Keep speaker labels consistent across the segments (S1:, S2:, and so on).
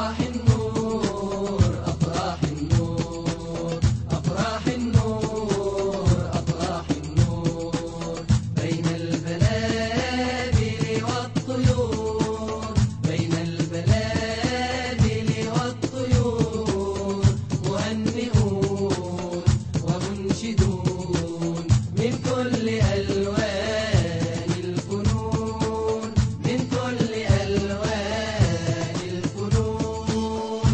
S1: أفراح النور أفراح النور أفراح النور أفراح النور بين البلابل والطيور بين البلابل والطيور مهنئون ومنشدون من كل ألوان الفنون من كل ألوان الفنون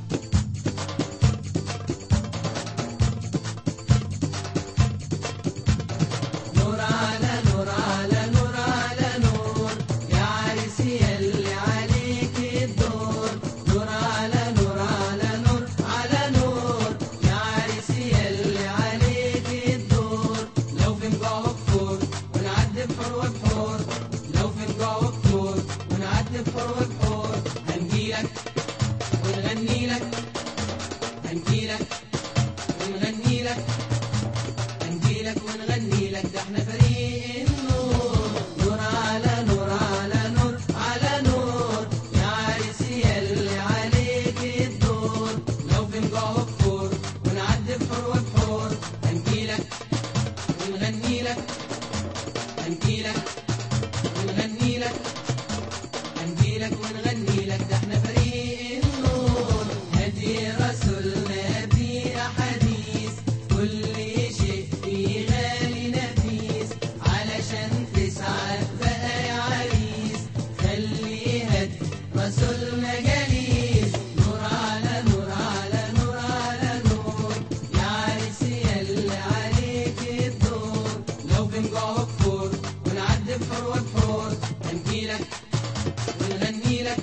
S1: نور على نور على نور على نور يا عريس يلي عليك الدور نور على نور على نور على نور يا عريس يلي عليك الدور لو في نجوع وبحور ونعدي بحور وبحور لو في نجوع وبحور ونعدي بحور وبحور هنجيلك ونغني لك هنجيلك ونغني لك هنجيلك ونغني لك ده احنا فريق النور نور على نور على نور على نور يا عريس يلي عليك الدور لو في نجوع وبحور ونعدي بحور وبحور هنجيلك ونغني لك هنجيلك ونغني لك هنجيلك ونغني لك ده احنا فريق النور هدي رسولنا بيه أحاديث كل شيء فيه غالي نفيس علشان تسعد بقى يا عريس خلي هدي رسولنا جليس نور على نور على نور على نور يا عريس يلي عليك الدور لو في نجوع وبحور ونعدي بحور وبحور هنجيلك ونغني لك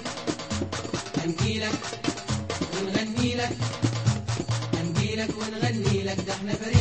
S1: هنجيلك ونغني لك هنجيلك ونغني لك ده احنا فريق